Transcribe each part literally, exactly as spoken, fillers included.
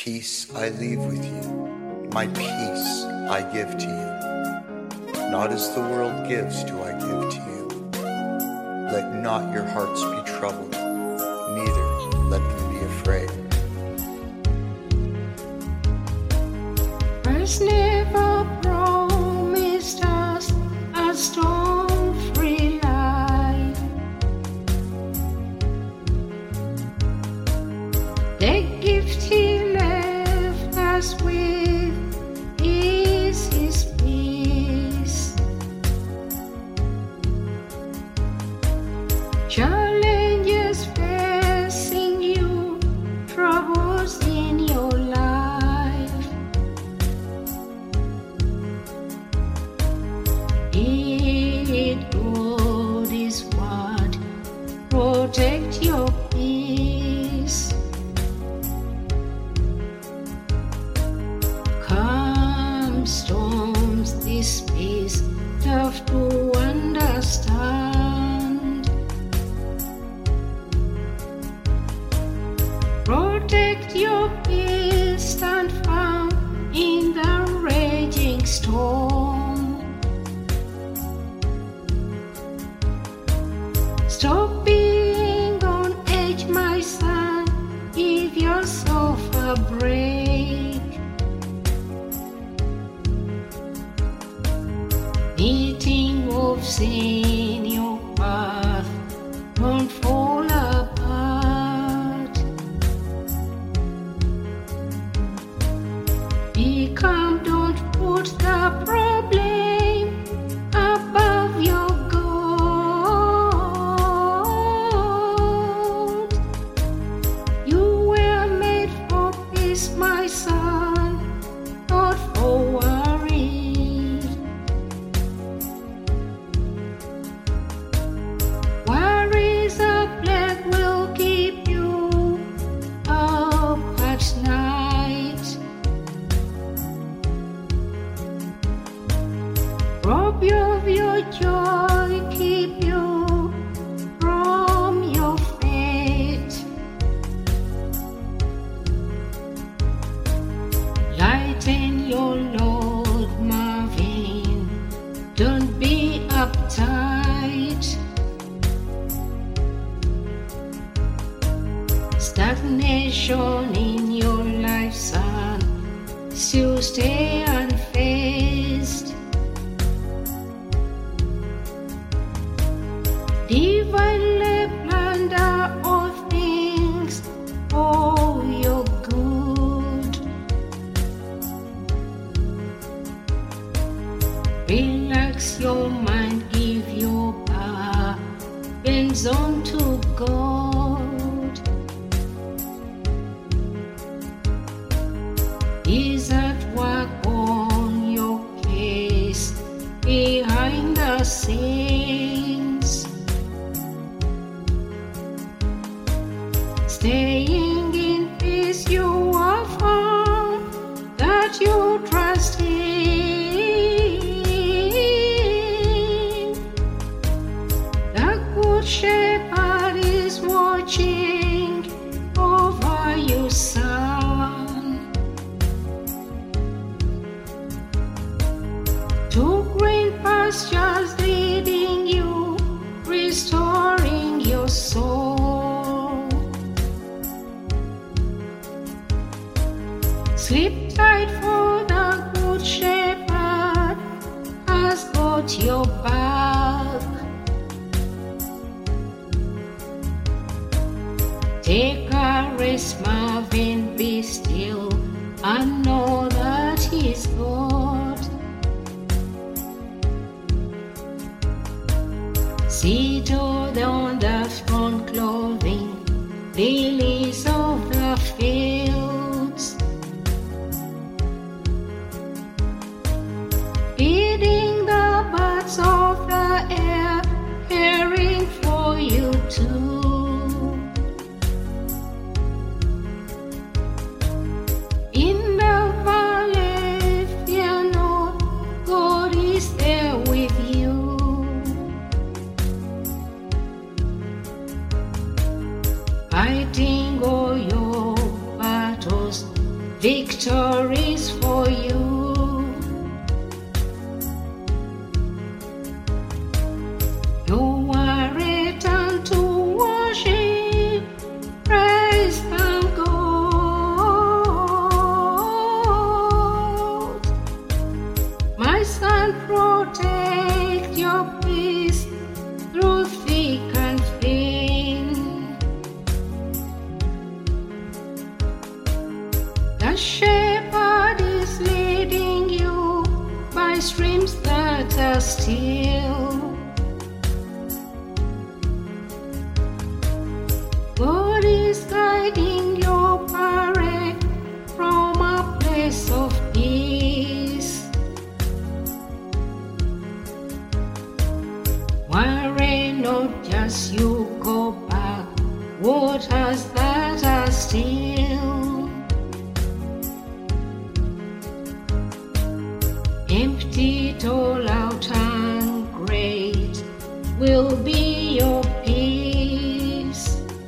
Peace I leave with you, my peace I give to you. Not as the world gives do I give to you. Let not your hearts be troubled, neither let them be afraid. Christ never promised us a storm-free life. The gift he left us with is his peace. Challenges facing you, troubles in your life. It God is what protect your peace. Calm storms, this peace tough to understand. Protect your peace, stand firm in the raging storm. Stop being on edge, my son, give yourself a break. Meeting wolves in your path, don't fall apart. Be calm, don't put the problem above your God. You were made for peace, my son, not for worry. Worries a plague will keep you up at night. Rob you of your joy, keep you from your fate. Lighten your load, Marvin, don't be uptight. Stagnation in your life, son, still stay unfazed. Divinely planned are all things for your good. Relax your mind, give your burdens unto God. He's at work on your case behind the scenes. Staying in peace, you are found that you trust in. The good shepherd is watching over you, son. To green pastures leading you, restoring your soul. Sleep tight, for the good shepherd has got your back. Take a rest, Marvin, be still, and know that he's God. Seated on the front clothing, lilies of the fields. Feeding the birds of the air, caring for you too. In the valley, fear not, God is there with you. Fighting all your battles, victories for you. You are returned to worship, praise and God. My son, protect your peace through thick and thin. The shepherd is leading you by streams that are still. God is guiding your parade from a place of peace. Worry not, just you go back, waters that are still. Empty it all out and great will be your peace.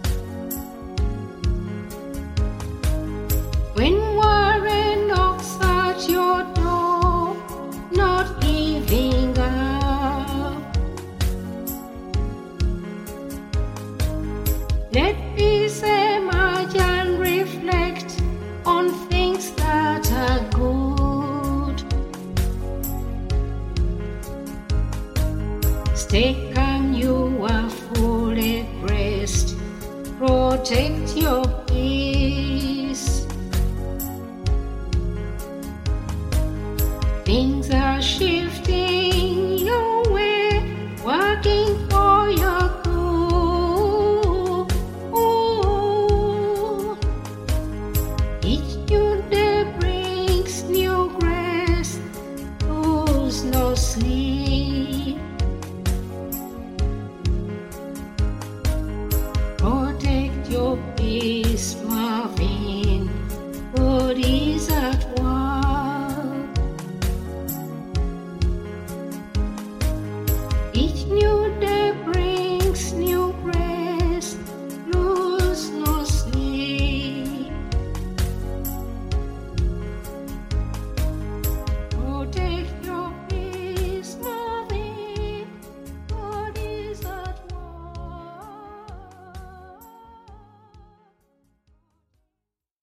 When worry knocks at your door, not giving up, let peace emerge and reflect on things that are good. Stay calm, you are fully graced. Protect your peace. Things are shifting your way, working for your good. Ooh. Each new day brings new grace, lose no sleep. Protect your peace.